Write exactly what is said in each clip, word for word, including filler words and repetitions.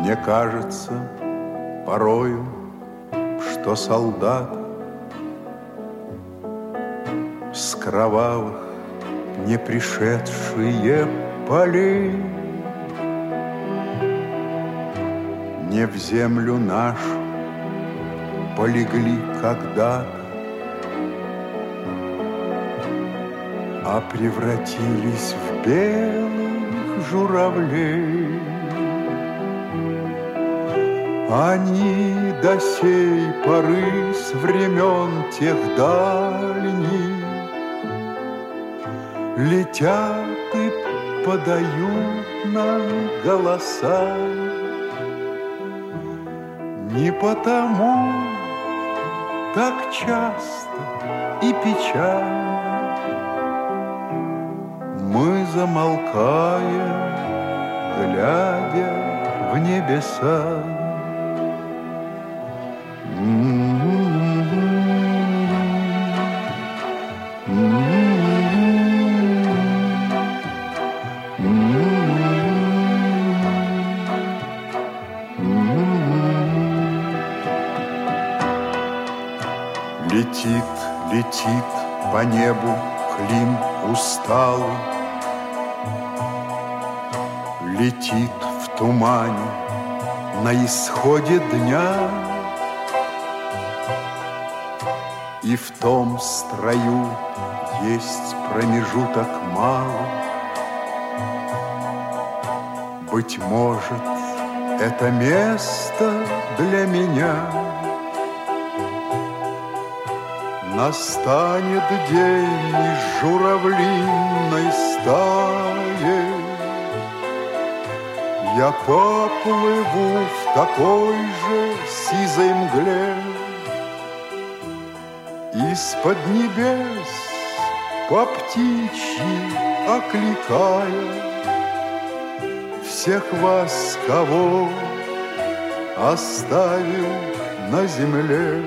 Мне кажется порою, что солдат с кровавых не пришедшие полей не в землю нашу полегли когда-то, а превратились в белых журавлей. Они до сей поры с времен тех дальних летят и подают нам голоса. Не потому так часто и печально мы замолкаем, глядя в небеса. Летит, летит по небу клин усталый, летит в тумане на исходе дня, и в том строю есть промежуток малый. Быть может, это место для меня. Настанет день из журавлиной стаи, я поплыву в такой же сизой мгле. Из-под небес по птичьи окликая всех вас, кого оставил на земле.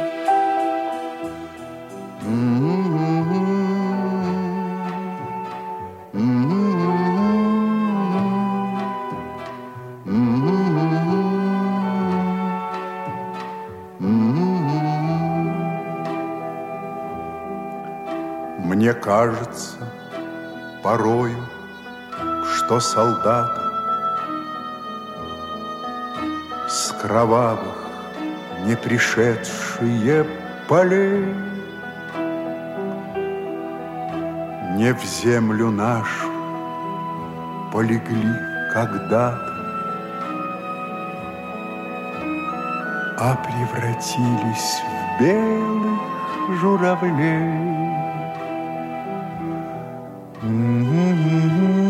Мне кажется порою, что солдаты с кровавых не пришедшие полей не в землю нашу полегли когда-то, а превратились в белых журавлей. Mm-hmm.